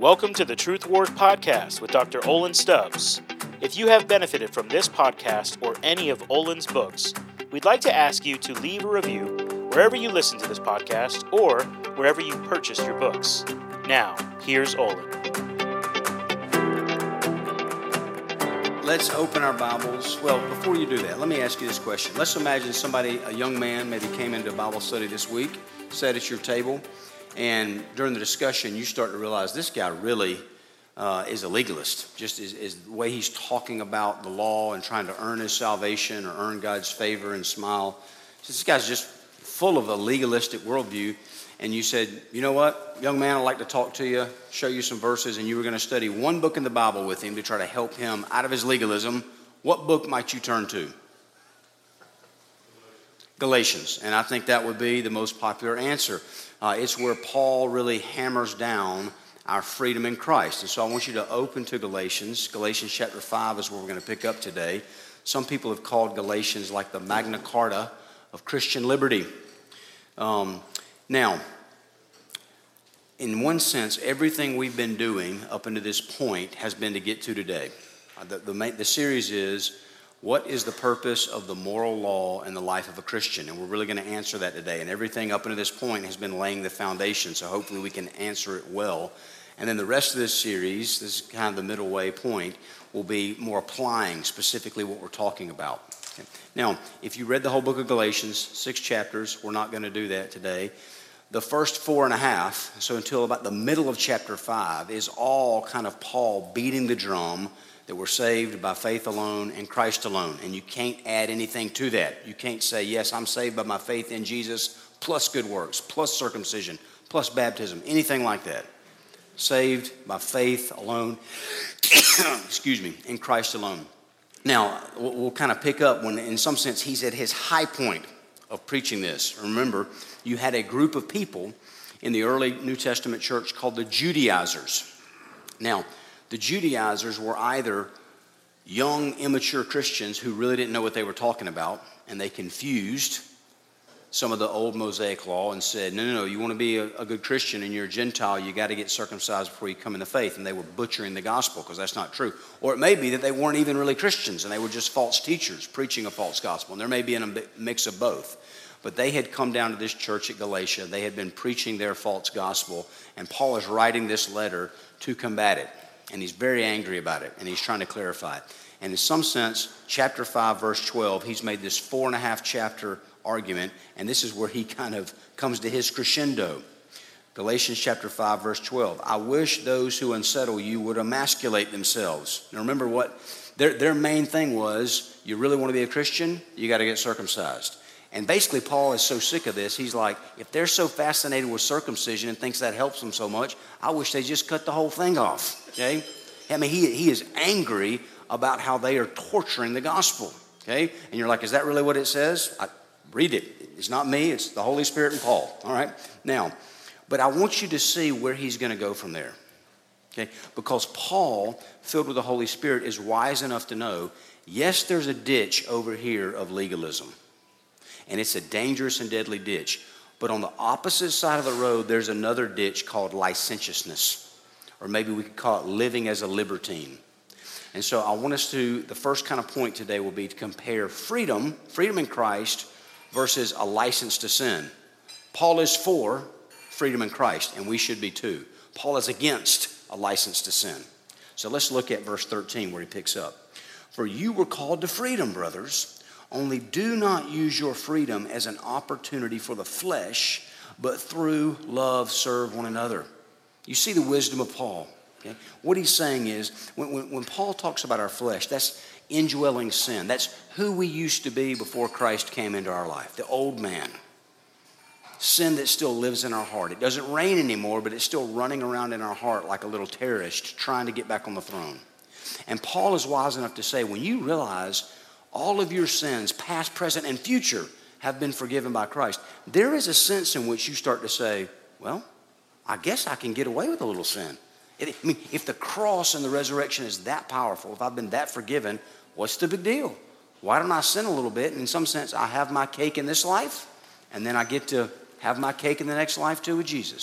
Welcome to the Truth Wars podcast with Dr. Olin Stubbs. If you have benefited from this podcast or any of Olin's books, we'd like to ask you to leave a review wherever you listen to this podcast or wherever you purchased your books. Now, here's Olin. Let's open our Bibles. Well, before you do that, let me ask you this question. Let's imagine somebody, a young man, maybe came into Bible study this week, sat at your table, and during the discussion, you start to realize this guy really is a legalist. Just is the way he's talking about the law and trying to earn his salvation or earn God's favor and smile. So this guy's just full of a legalistic worldview. And you said, you know what, young man, I'd like to talk to you, show you some verses, and you were going to study one book in the Bible with him to try to help him out of his legalism. What book might you turn to? Galatians. And I think that would be the most popular answer. It's where Paul really hammers down our freedom in Christ. And so I want you to open to Galatians. Galatians chapter 5 is where we're going to pick up today. Some people have called Galatians like the Magna Carta of Christian liberty. Now, in one sense, everything we've been doing up until this point has been to get to today. The series is, what is the purpose of the moral law in the life of a Christian? And we're really going to answer that today. And everything up until this point has been laying the foundation, so hopefully we can answer it well. And then the rest of this series, this is kind of the middle way point, will be more applying specifically what we're talking about. Okay. Now, if you read the whole book of Galatians, 6 chapters, we're not going to do that today. The first 4.5, so until about the middle of chapter 5, is all kind of Paul beating the drum that we're saved by faith alone and Christ alone. And you can't add anything to that. You can't say, yes, I'm saved by my faith in Jesus, plus good works, plus circumcision, plus baptism, anything like that. Saved by faith alone, in Christ alone. Now, we'll kind of pick up when, in some sense, he's at his high point of preaching this. Remember, you had a group of people in the early New Testament church called the Judaizers. Now, the Judaizers were either young, immature Christians who really didn't know what they were talking about, and they confused some of the old Mosaic law and said, no, you want to be a good Christian and you're a Gentile, you got to get circumcised before you come into faith. And they were butchering the gospel because that's not true. Or it may be that they weren't even really Christians and they were just false teachers preaching a false gospel. And there may be a mix of both. But they had come down to this church at Galatia. They had been preaching their false gospel. And Paul is writing this letter to combat it. And he's very angry about it. And he's trying to clarify it. And in some sense, chapter 5, verse 12, he's made this 4.5 chapter argument. And this is where he kind of comes to his crescendo. Galatians chapter 5, verse 12. I wish those who unsettle you would emasculate themselves. Now remember what their main thing was, you really want to be a Christian, you got to get circumcised. And basically, Paul is so sick of this, he's like, if they're so fascinated with circumcision and thinks that helps them so much, I wish they just cut the whole thing off, okay? I mean, he is angry about how they are torturing the gospel, okay? And you're like, is that really what it says? Read it. It's not me, it's the Holy Spirit and Paul, all right? Now, but I want you to see where he's going to go from there, okay? Because Paul, filled with the Holy Spirit, is wise enough to know, yes, there's a ditch over here of legalism. And it's a dangerous and deadly ditch. But on the opposite side of the road, there's another ditch called licentiousness. Or maybe we could call it living as a libertine. And so I want us to, the first kind of point today will be to compare freedom in Christ versus a license to sin. Paul is for freedom in Christ, and we should be too. Paul is against a license to sin. So let's look at verse 13 where he picks up. For you were called to freedom, brothers. Only do not use your freedom as an opportunity for the flesh, but through love serve one another. You see the wisdom of Paul. Okay? What he's saying is, when Paul talks about our flesh, that's indwelling sin. That's who we used to be before Christ came into our life, the old man. Sin that still lives in our heart. It doesn't reign anymore, but it's still running around in our heart like a little terrorist trying to get back on the throne. And Paul is wise enough to say, when you realize all of your sins, past, present, and future, have been forgiven by Christ, there is a sense in which you start to say, well, I guess I can get away with a little sin. If the cross and the resurrection is that powerful, if I've been that forgiven, what's the big deal? Why don't I sin a little bit? And in some sense, I have my cake in this life, and then I get to have my cake in the next life too with Jesus.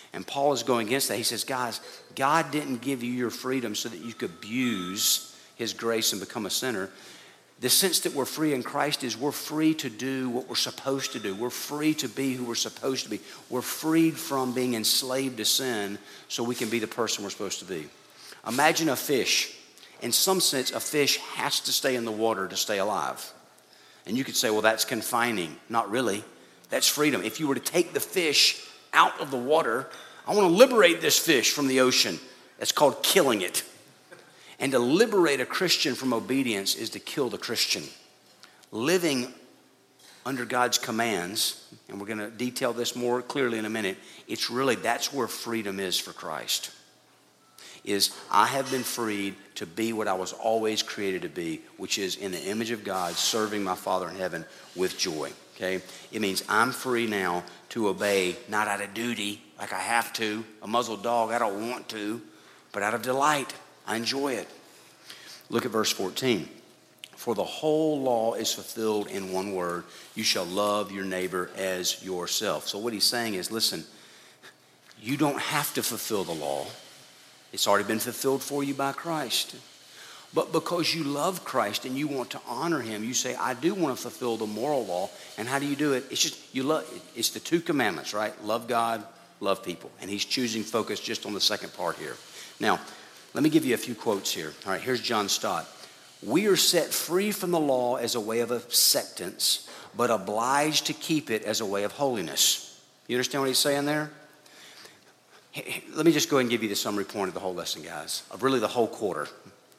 And Paul is going against that. He says, guys, God didn't give you your freedom so that you could abuse his grace and become a sinner. The sense that we're free in Christ is we're free to do what we're supposed to do. We're free to be who we're supposed to be. We're freed from being enslaved to sin so we can be the person we're supposed to be. Imagine a fish. In some sense, a fish has to stay in the water to stay alive. And you could say, well, that's confining. Not really. That's freedom. If you were to take the fish out of the water, I want to liberate this fish from the ocean. That's called killing it. And to liberate a Christian from obedience is to kill the Christian. Living under God's commands, and we're going to detail this more clearly in a minute, that's where freedom is for Christ. Is I have been freed to be what I was always created to be, which is in the image of God, serving my Father in heaven with joy. Okay? It means I'm free now to obey, not out of duty, like I have to. A muzzled dog, I don't want to, but out of delight. I enjoy it. Look at verse 14. For the whole law is fulfilled in one word. You shall love your neighbor as yourself. So what he's saying is, listen, you don't have to fulfill the law. It's already been fulfilled for you by Christ. But because you love Christ and you want to honor him, you say, I do want to fulfill the moral law. And how do you do it? It's just, it's the two commandments, right? Love God, love people. And he's choosing focus just on the second part here. Now, let me give you a few quotes here. All right, here's John Stott. We are set free from the law as a way of acceptance, but obliged to keep it as a way of holiness. You understand what he's saying there? Let me just go ahead and give you the summary point of the whole lesson, guys, of really the whole quarter.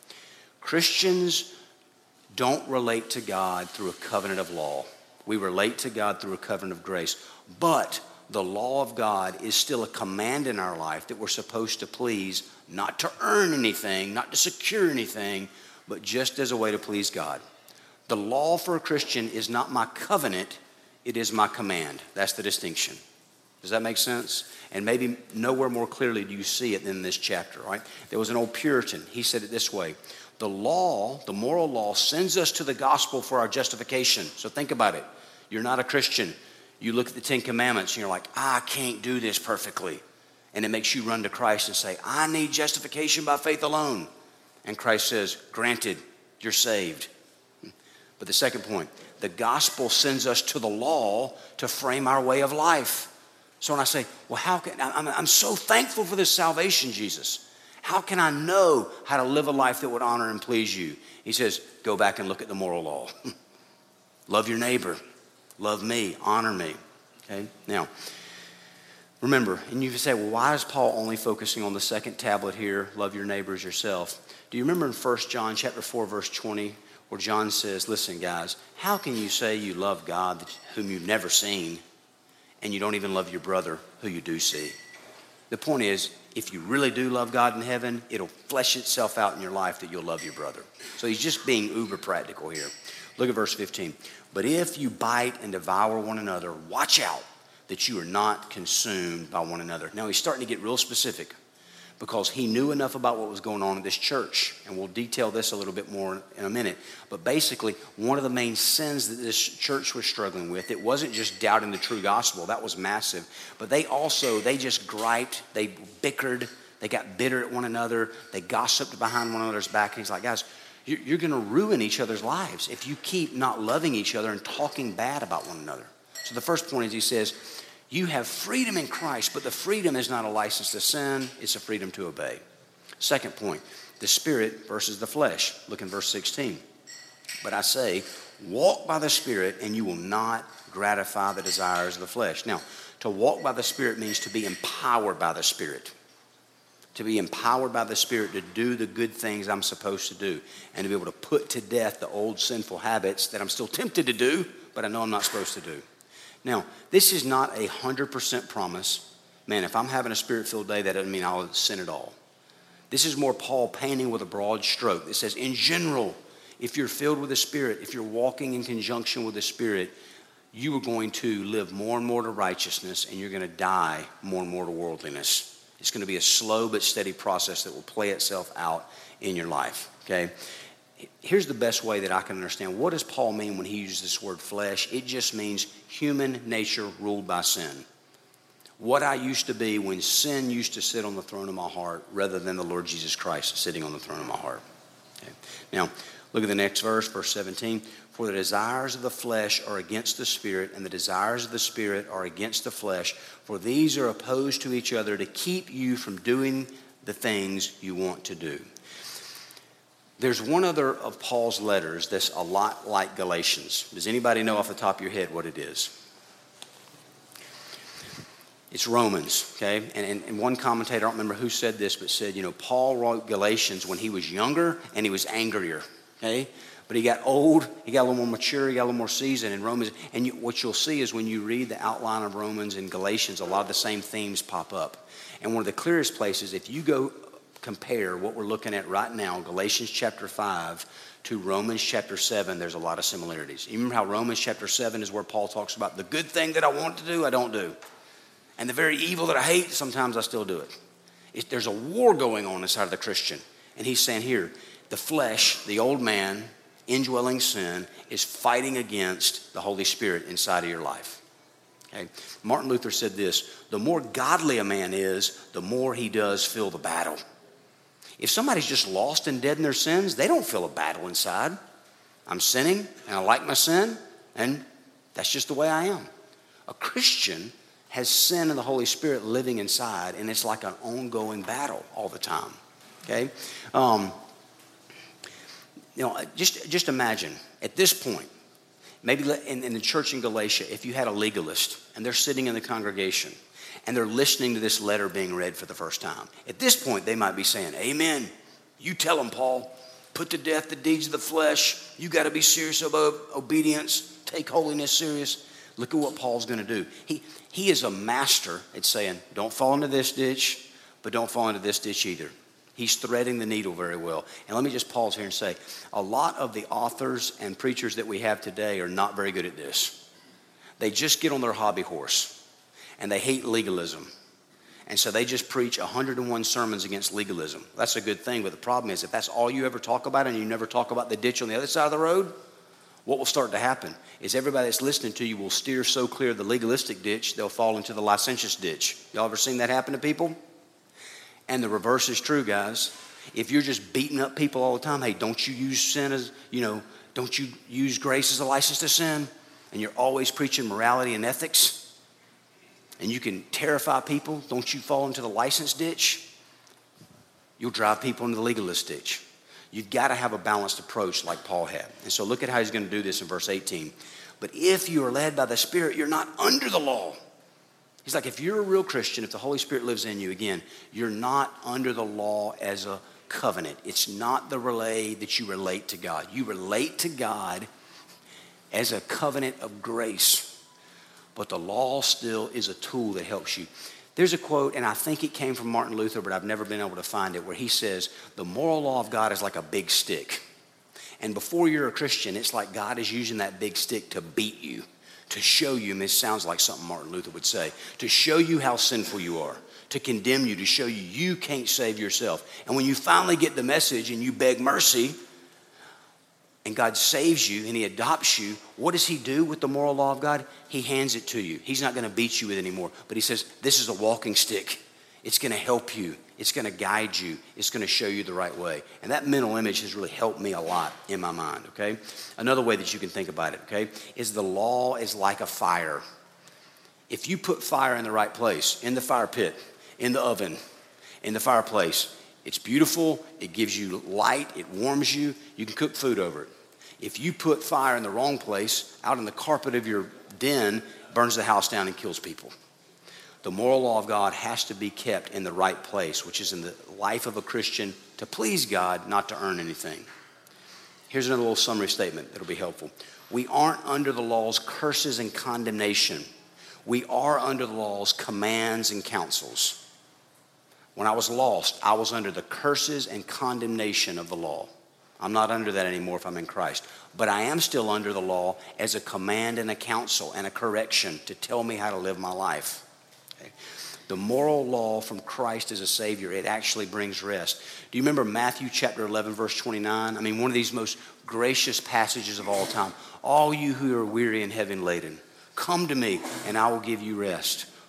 Christians don't relate to God through a covenant of law. We relate to God through a covenant of grace. But the law of God is still a command in our life that we're supposed to please, not to earn anything, not to secure anything, but just as a way to please God. The law for a Christian is not my covenant, it is my command. That's the distinction. Does that make sense? And maybe nowhere more clearly do you see it than in this chapter, right? There was an old Puritan. He said it this way. The law, the moral law, sends us to the gospel for our justification. So think about it. You're not a Christian. You look at the Ten Commandments and you're like, I can't do this perfectly. And it makes you run to Christ and say, I need justification by faith alone. And Christ says, granted, you're saved. But the second point, the gospel sends us to the law to frame our way of life. So when I say, well, I'm so thankful for this salvation, Jesus. How can I know how to live a life that would honor and please you? He says, go back and look at the moral law. Love your neighbor. Love me. Honor me. Okay? Now, remember, and you say, well, why is Paul only focusing on the second tablet here, love your neighbor as yourself? Do you remember in 1 John chapter 4, verse 20, where John says, listen, guys, how can you say you love God whom you've never seen, and you don't even love your brother who you do see? The point is, if you really do love God in heaven, it'll flesh itself out in your life that you'll love your brother. So he's just being uber practical here. Look at verse 15. But if you bite and devour one another, watch out that you are not consumed by one another. Now he's starting to get real specific because he knew enough about what was going on in this church. And we'll detail this a little bit more in a minute. But basically, one of the main sins that this church was struggling with, it wasn't just doubting the true gospel. That was massive. But they just griped. They bickered. They got bitter at one another. They gossiped behind one another's back. And he's like, guys, you're going to ruin each other's lives if you keep not loving each other and talking bad about one another. So the first point is he says, you have freedom in Christ, but the freedom is not a license to sin. It's a freedom to obey. Second point, the Spirit versus the flesh. Look in verse 16. But I say, walk by the Spirit, and you will not gratify the desires of the flesh. Now, to walk by the Spirit means to be empowered by the Spirit. To be empowered by the Spirit to do the good things I'm supposed to do. And to be able to put to death the old sinful habits that I'm still tempted to do, but I know I'm not supposed to do. Now, this is not 100% promise. Man, if I'm having a Spirit-filled day, that doesn't mean I'll sin at all. This is more Paul painting with a broad stroke. It says, in general, if you're filled with the Spirit, if you're walking in conjunction with the Spirit, you are going to live more and more to righteousness, and you're going to die more and more to worldliness. It's going to be a slow but steady process that will play itself out in your life, okay? Here's the best way that I can understand. What does Paul mean when he uses this word flesh? It just means human nature ruled by sin. what I used to be when sin used to sit on the throne of my heart rather than the Lord Jesus Christ sitting on the throne of my heart. Okay. Now, look at the next verse, verse 17. For the desires of the flesh are against the Spirit, and the desires of the Spirit are against the flesh. For these are opposed to each other to keep you from doing the things you want to do. There's one other of Paul's letters that's a lot like Galatians. Does anybody know off the top of your head what it is? It's Romans, okay? And one commentator, I don't remember who said this, but said, Paul wrote Galatians when he was younger and he was angrier, okay? But he got old, he got a little more mature, he got a little more seasoned in Romans. And what you'll see is when you read the outline of Romans and Galatians, a lot of the same themes pop up. And one of the clearest places, if you go compare what we're looking at right now, Galatians chapter 5 to Romans chapter 7, there's a lot of similarities. You remember how Romans chapter 7 is where Paul talks about the good thing that I want to do, I don't do. And the very evil that I hate, sometimes I still do it. There's a war going on inside of the Christian. And he's saying here, the flesh, the old man, indwelling sin, is fighting against the Holy Spirit inside of your life. Okay? Martin Luther said this, the more godly a man is, the more he does feel the battle. If somebody's just lost and dead in their sins, they don't feel a battle inside. I'm sinning, and I like my sin, and that's just the way I am. A Christian has sin and the Holy Spirit living inside, and it's like an ongoing battle all the time. Okay? Just imagine, at this point, maybe in the church in Galatia, if you had a legalist, and they're sitting in the congregation, and they're listening to this letter being read for the first time. At this point, they might be saying, amen. You tell them, Paul. Put to death the deeds of the flesh. You got to be serious about obedience. Take holiness serious. Look at what Paul's going to do. He is a master at saying, don't fall into this ditch, but don't fall into this ditch either. He's threading the needle very well. And let me just pause here and say, a lot of the authors and preachers that we have today are not very good at this. They just get on their hobby horse, and they hate legalism. And so they just preach 101 sermons against legalism. That's a good thing, but the problem is if that's all you ever talk about and you never talk about the ditch on the other side of the road, what will start to happen is everybody that's listening to you will steer so clear of the legalistic ditch, they'll fall into the licentious ditch. Y'all ever seen that happen to people? And the reverse is true, guys. If you're just beating up people all the time, hey, don't you use sin as, don't you use grace as a license to sin? And you're always preaching morality and ethics, and you can terrify people, don't you fall into the license ditch? You'll drive people into the legalist ditch. You've got to have a balanced approach like Paul had. And so look at how he's going to do this in verse 18. But if you are led by the Spirit, you're not under the law. He's like, if you're a real Christian, if the Holy Spirit lives in you, again, you're not under the law as a covenant. It's not the relay that you relate to God. You relate to God as a covenant of grace. But the law still is a tool that helps you. There's a quote, and I think it came from Martin Luther, but I've never been able to find it, where he says, the moral law of God is like a big stick. And before you're a Christian, it's like God is using that big stick to beat you, to show you, and this sounds like something Martin Luther would say, to show you how sinful you are, to condemn you, to show you you can't save yourself. And when you finally get the message and you beg mercy, and God saves you and he adopts you, what does he do with the moral law of God? He hands it to you. He's not going to beat you with it anymore. But he says, this is a walking stick. It's going to help you. It's going to guide you. It's going to show you the right way. And that mental image has really helped me a lot in my mind, okay? Another way that you can think about it, okay, is the law is like a fire. If you put fire in the right place, in the fire pit, in the oven, in the fireplace, it's beautiful. It gives you light. It warms you. You can cook food over it. If you put fire in the wrong place, out in the carpet of your den, burns the house down and kills people. The moral law of God has to be kept in the right place, which is in the life of a Christian to please God, not to earn anything. Here's another little summary statement that'll be helpful. We aren't under the law's curses and condemnation. We are under the law's commands and counsels. When I was lost, I was under the curses and condemnation of the law. I'm not under that anymore if I'm in Christ. But I am still under the law as a command and a counsel and a correction to tell me how to live my life. Okay? The moral law from Christ as a Savior, it actually brings rest. Do you remember Matthew chapter 11, verse 29? I mean, one of these most gracious passages of all time. All you who are weary and heavy laden, come to me and I will give you rest.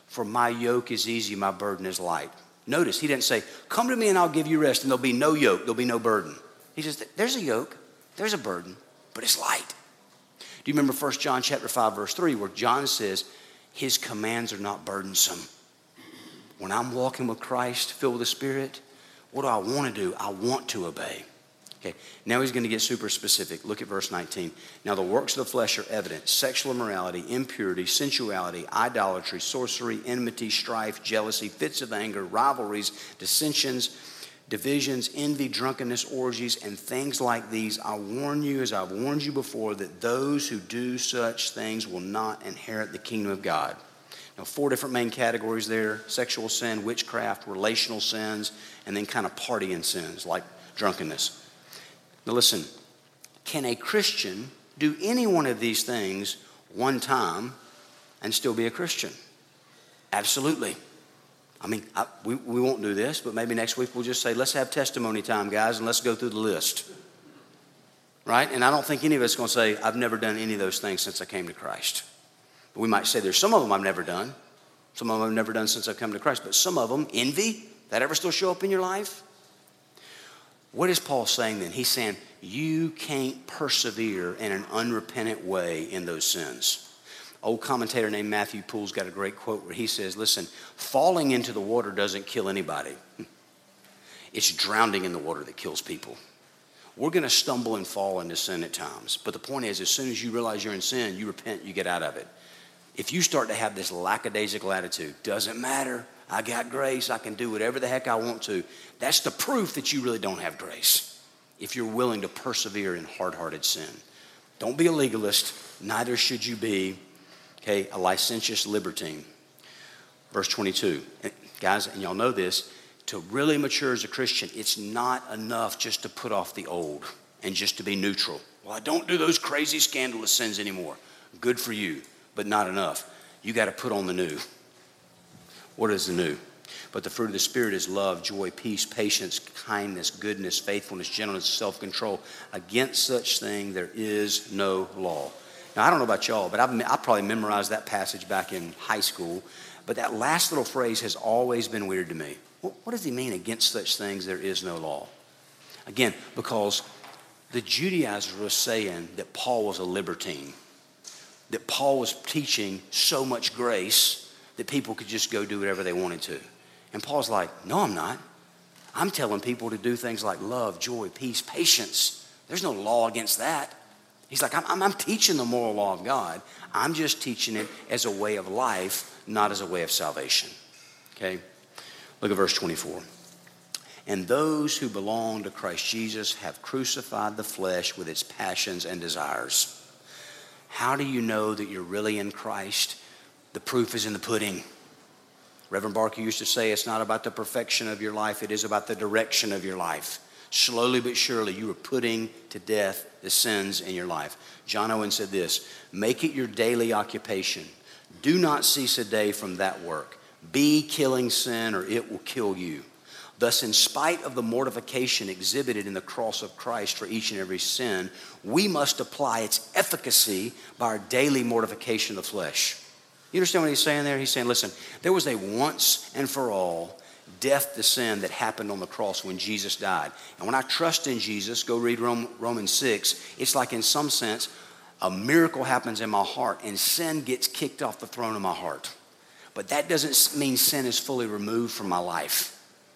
For my yoke is easy, my burden is light. Notice, he didn't say, come to me and I'll give you rest and there'll be no yoke, there'll be no burden. He says, there's a yoke, there's a burden, but it's light. Do you remember 1 John chapter 5, verse 3, where John says, his commands are not burdensome. When I'm walking with Christ, filled with the Spirit, what do I want to do? I want to obey. Okay, now he's going to get super specific. Look at verse 19. Now the works of the flesh are evident: sexual immorality, impurity, sensuality, idolatry, sorcery, enmity, strife, jealousy, fits of anger, rivalries, dissensions, divisions, envy, drunkenness, orgies, and things like these. I warn you, as I've warned you before, that those who do such things will not inherit the kingdom of God. Now, 4 different main categories there: sexual sin, witchcraft, relational sins, and then kind of partying sins like drunkenness. Now listen, can a Christian do any one of these things one time and still be a Christian? Absolutely. I mean, we won't do this, but maybe next week we'll just say, let's have testimony time, guys, and let's go through the list. Right? And I don't think any of us are going to say, I've never done any of those things since I came to Christ. But we might say there's some of them I've never done. Some of them I've never done since I've come to Christ. But some of them, envy, that ever still show up in your life? What is Paul saying then? He's saying you can't persevere in an unrepentant way in those sins. Old commentator named Matthew Poole's got a great quote where he says, listen, falling into the water doesn't kill anybody. It's drowning in the water that kills people. We're going to stumble and fall into sin at times. But the point is, as soon as you realize you're in sin, you repent, you get out of it. If you start to have this lackadaisical attitude, doesn't matter, I got grace, I can do whatever the heck I want to, that's the proof that you really don't have grace. If you're willing to persevere in hard-hearted sin. Don't be a legalist, neither should you be, a licentious libertine. Verse 22, guys, and y'all know this, to really mature as a Christian, it's not enough just to put off the old and just to be neutral. Well, I don't do those crazy scandalous sins anymore. Good for you, but not enough. You got to put on the new. What is the new? But the fruit of the Spirit is love, joy, peace, patience, kindness, goodness, faithfulness, gentleness, self-control. Against such thing there is no law. Now, I don't know about y'all, but I probably memorized that passage back in high school. But that last little phrase has always been weird to me. What does he mean, against such things there is no law? Again, because the Judaizers were saying that Paul was a libertine, that Paul was teaching so much grace that people could just go do whatever they wanted to. And Paul's like, no, I'm not. I'm telling people to do things like love, joy, peace, patience. There's no law against that. He's like, I'm teaching the moral law of God. I'm just teaching it as a way of life, not as a way of salvation. Okay? Look at verse 24. And those who belong to Christ Jesus have crucified the flesh with its passions and desires. How do you know that you're really in Christ? The proof is in the pudding. Reverend Barker used to say it's not about the perfection of your life, it is about the direction of your life. Slowly but surely you are putting to death the sins in your life. John Owen said this, make it your daily occupation. Do not cease a day from that work. Be killing sin or it will kill you. Thus, in spite of the mortification exhibited in the cross of Christ for each and every sin, we must apply its efficacy by our daily mortification of the flesh. You understand what he's saying there? He's saying, listen, there was a once and for all death to sin that happened on the cross when Jesus died. And when I trust in Jesus, go read Romans 6, it's like in some sense, a miracle happens in my heart and sin gets kicked off the throne of my heart. But that doesn't mean sin is fully removed from my life.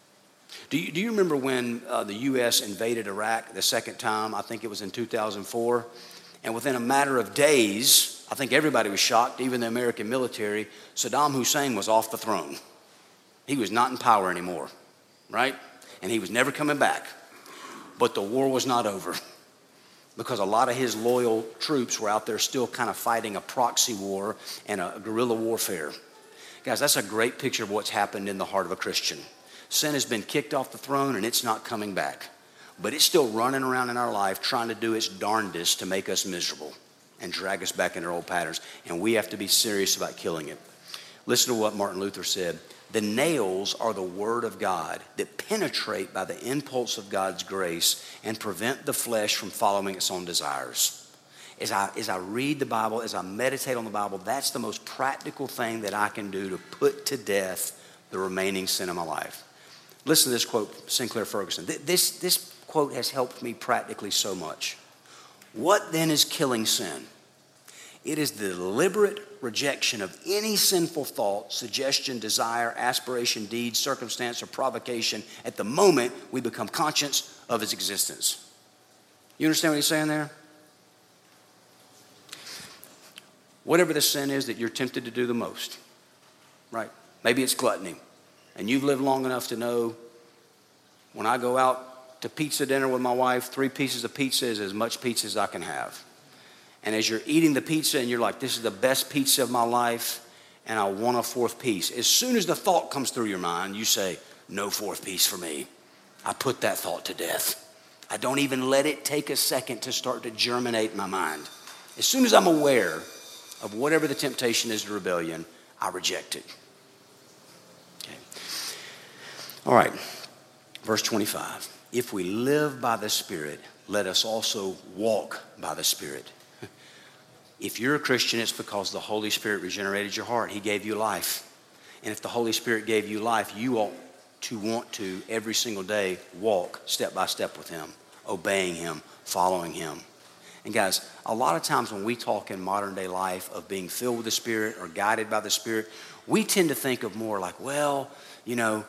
Do you remember when the U.S. invaded Iraq the second time? I think it was in 2004. And within a matter of days, I think everybody was shocked, even the American military, Saddam Hussein was off the throne. He was not in power anymore, right? And he was never coming back. But the war was not over because a lot of his loyal troops were out there still kind of fighting a proxy war and a guerrilla warfare. Guys, that's a great picture of what's happened in the heart of a Christian. Sin has been kicked off the throne and it's not coming back. But it's still running around in our life trying to do its darndest to make us miserable and drag us back into our old patterns. And we have to be serious about killing it. Listen to what Martin Luther said. The nails are the word of God that penetrate by the impulse of God's grace and prevent the flesh from following its own desires. as I read the Bible, as I meditate on the Bible, that's the most practical thing that I can do to put to death the remaining sin in my life. Listen to this quote, Sinclair Ferguson. This quote has helped me practically so much. What then is killing sin? It is the deliberate rejection of any sinful thought, suggestion, desire, aspiration, deed, circumstance, or provocation at the moment we become conscious of its existence. You understand what he's saying there? Whatever the sin is that you're tempted to do the most, right? Maybe it's gluttony. And you've lived long enough to know when I go out to pizza dinner with my wife, 3 pieces of pizza is as much pizza as I can have. And as you're eating the pizza and you're like, this is the best pizza of my life, and I want a 4th piece. As soon as the thought comes through your mind, you say, no 4th piece for me. I put that thought to death. I don't even let it take a second to start to germinate in my mind. As soon as I'm aware of whatever the temptation is to rebellion, I reject it. Okay. All right, verse 25. If we live by the Spirit, let us also walk by the Spirit. If you're a Christian, it's because the Holy Spirit regenerated your heart. He gave you life. And if the Holy Spirit gave you life, you ought to want to, every single day, walk step by step with Him, obeying Him, following Him. And guys, a lot of times when we talk in modern day life of being filled with the Spirit or guided by the Spirit, we tend to think of more like, well, you know,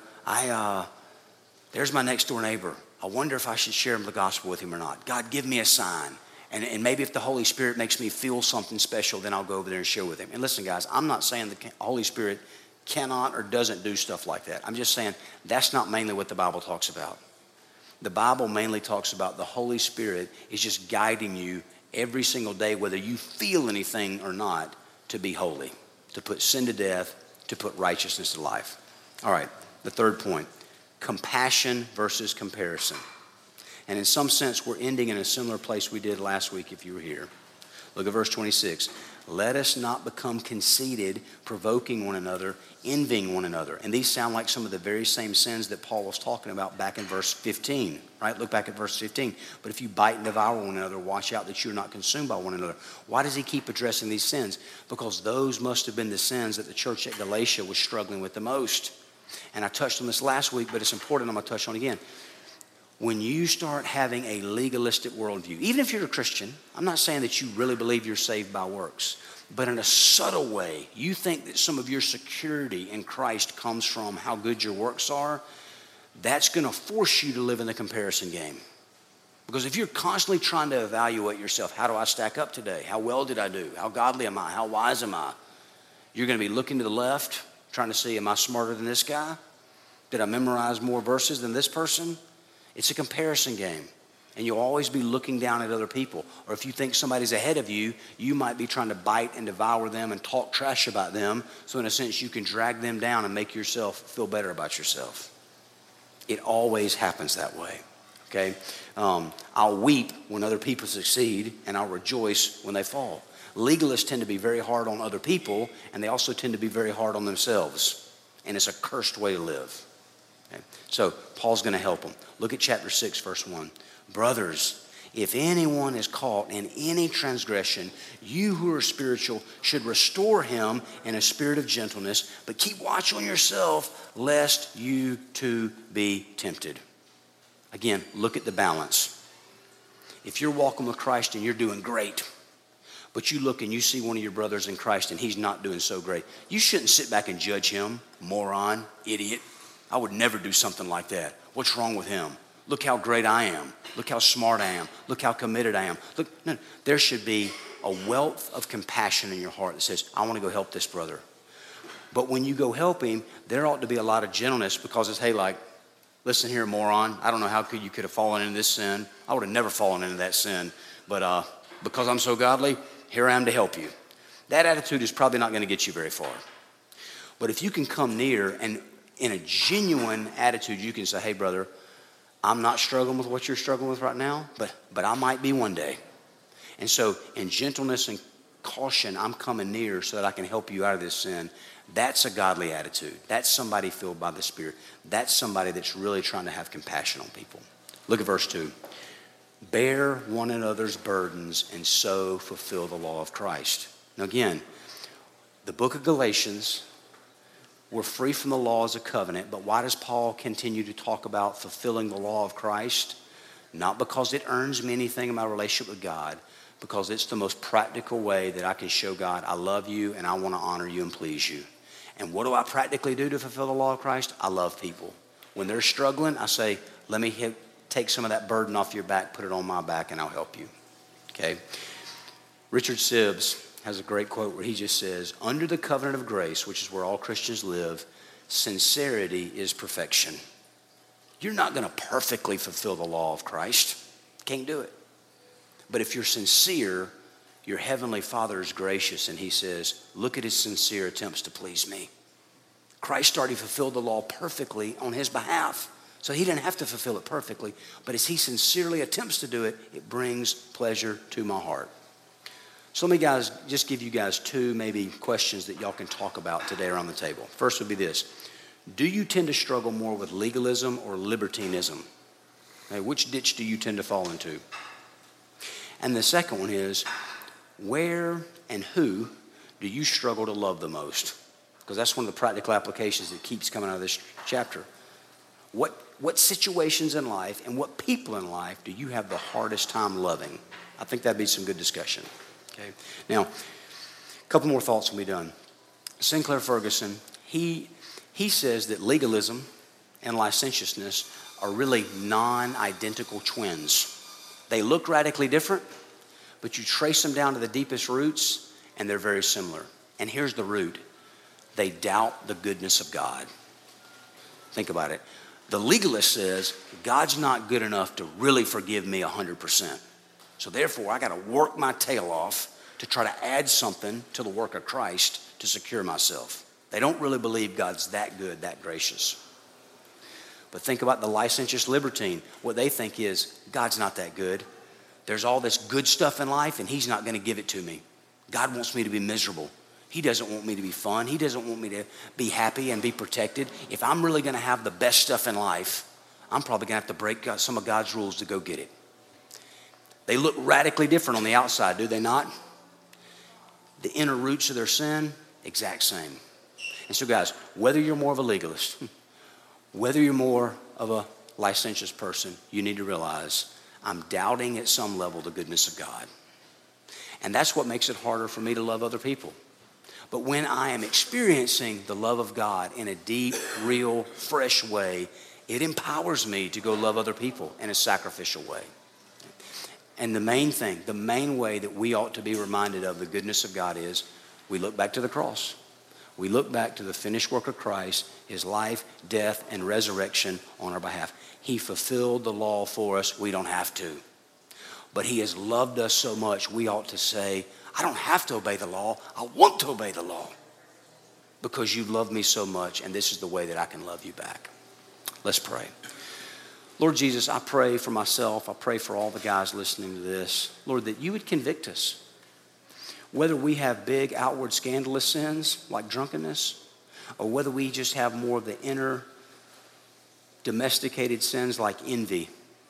there's my next door neighbor. I wonder if I should share the gospel with him or not. God, give me a sign. And maybe if the Holy Spirit makes me feel something special, then I'll go over there and share with him. And listen, guys, I'm not saying the Holy Spirit cannot or doesn't do stuff like that. I'm just saying that's not mainly what the Bible talks about. The Bible mainly talks about the Holy Spirit is just guiding you every single day, whether you feel anything or not, to be holy, to put sin to death, to put righteousness to life. All right, the third point, compassion versus comparison. And in some sense, we're ending in a similar place we did last week if you were here. Look at verse 26. Let us not become conceited, provoking one another, envying one another. And these sound like some of the very same sins that Paul was talking about back in verse 15, right? Look back at verse 15. But if you bite and devour one another, watch out that you're not consumed by one another. Why does he keep addressing these sins? Because those must have been the sins that the church at Galatia was struggling with the most. And I touched on this last week, but it's important. I'm going to touch on it again. When you start having a legalistic worldview, even if you're a Christian, I'm not saying that you really believe you're saved by works, but in a subtle way, you think that some of your security in Christ comes from how good your works are, that's going to force you to live in the comparison game. Because if you're constantly trying to evaluate yourself, how do I stack up today? How well did I do? How godly am I? How wise am I? You're going to be looking to the left, trying to see, am I smarter than this guy? Did I memorize more verses than this person? It's a comparison game, and you'll always be looking down at other people. Or if you think somebody's ahead of you, you might be trying to bite and devour them and talk trash about them, so in a sense you can drag them down and make yourself feel better about yourself. It always happens that way, okay? I'll weep when other people succeed, and I'll rejoice when they fall. Legalists tend to be very hard on other people, and they also tend to be very hard on themselves, and it's a cursed way to live. Okay. So Paul's going to help them. Look at chapter 6, verse 1. Brothers, if anyone is caught in any transgression, you who are spiritual should restore him in a spirit of gentleness, but keep watch on yourself, lest you too be tempted. Again, look at the balance. If you're walking with Christ and you're doing great, but you look and you see one of your brothers in Christ and he's not doing so great, you shouldn't sit back and judge him, moron, idiot. I would never do something like that. What's wrong with him? Look how great I am. Look how smart I am. Look how committed I am. Look, no, there should be a wealth of compassion in your heart that says, I want to go help this brother. But when you go help him, there ought to be a lot of gentleness, because it's, hey, like, listen here, moron. I don't know how you could have fallen into this sin. I would have never fallen into that sin. But because I'm so godly, here I am to help you. That attitude is probably not going to get you very far. But if you can come near and in a genuine attitude, you can say, hey, brother, I'm not struggling with what you're struggling with right now, but I might be one day. And so in gentleness and caution, I'm coming near so that I can help you out of this sin. That's a godly attitude. That's somebody filled by the Spirit. That's somebody that's really trying to have compassion on people. Look at verse 2. bear one another's burdens, and so fulfill the law of Christ. Now again, the book of Galatians, we're free from the law as a covenant, but why does Paul continue to talk about fulfilling the law of Christ? Not because it earns me anything in my relationship with God, because it's the most practical way that I can show God I love you and I want to honor you and please you. And what do I practically do to fulfill the law of Christ? I love people. When they're struggling, I say, let me take some of that burden off your back, put it on my back, and I'll help you. Okay? Richard Sibbes has a great quote where he just says, under the covenant of grace, which is where all Christians live, sincerity is perfection. You're not going to perfectly fulfill the law of Christ. Can't do it. But if you're sincere, your heavenly Father is gracious, and he says, look at his sincere attempts to please me. Christ already fulfilled the law perfectly on his behalf. So he didn't have to fulfill it perfectly. But as he sincerely attempts to do it, it brings pleasure to my heart. So let me just give you guys two maybe questions that y'all can talk about today around the table. First would be this. Do you tend to struggle more with legalism or libertinism? Okay, which ditch do you tend to fall into? And the second one is, where and who do you struggle to love the most? Because that's one of the practical applications that keeps coming out of this chapter. What situations in life and what people in life do you have the hardest time loving? I think that'd be some good discussion. Okay. Now, a couple more thoughts when we're done. Sinclair Ferguson, he says that legalism and licentiousness are really non-identical twins. They look radically different, but you trace them down to the deepest roots, and they're very similar. And here's the root. They doubt the goodness of God. Think about it. The legalist says, God's not good enough to really forgive me 100%. So therefore, I got to work my tail off to try to add something to the work of Christ to secure myself. They don't really believe God's that good, that gracious. But think about the licentious libertine. What they think is, God's not that good. There's all this good stuff in life, and he's not going to give it to me. God wants me to be miserable. He doesn't want me to be fun. He doesn't want me to be happy and be protected. If I'm really going to have the best stuff in life, I'm probably going to have to break some of God's rules to go get it. They look radically different on the outside, do they not? The inner roots of their sin, exact same. And so guys, whether you're more of a legalist, whether you're more of a licentious person, you need to realize I'm doubting at some level the goodness of God. And that's what makes it harder for me to love other people. But when I am experiencing the love of God in a deep, real, fresh way, it empowers me to go love other people in a sacrificial way. And the main way that we ought to be reminded of the goodness of God is we look back to the cross. We look back to the finished work of Christ, his life, death, and resurrection on our behalf. He fulfilled the law for us. We don't have to. But he has loved us so much, we ought to say, I don't have to obey the law. I want to obey the law because you've loved me so much, and this is the way that I can love you back. Let's pray. Lord Jesus, I pray for myself. I pray for all the guys listening to this. Lord, that you would convict us. Whether we have big outward scandalous sins like drunkenness, or whether we just have more of the inner domesticated sins like envy.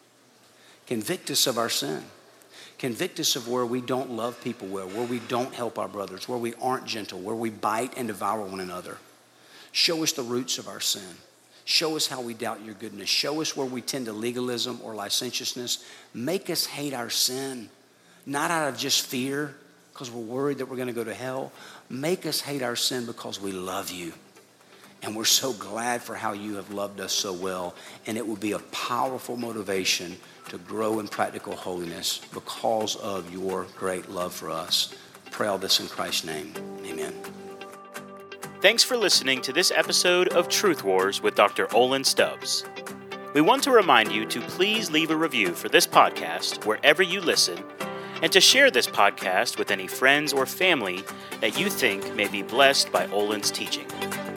Convict us of our sin. Convict us of where we don't love people well, where we don't help our brothers, where we aren't gentle, where we bite and devour one another. Show us the roots of our sin. Show us how we doubt your goodness. Show us where we tend to legalism or licentiousness. Make us hate our sin, not out of just fear, because we're worried that we're going to go to hell. Make us hate our sin because we love you. And we're so glad for how you have loved us so well. And it will be a powerful motivation to grow in practical holiness because of your great love for us. Pray all this in Christ's name. Amen. Thanks for listening to this episode of Truth Wars with Dr. Olin Stubbs. We want to remind you to please leave a review for this podcast wherever you listen, and to share this podcast with any friends or family that you think may be blessed by Olin's teaching.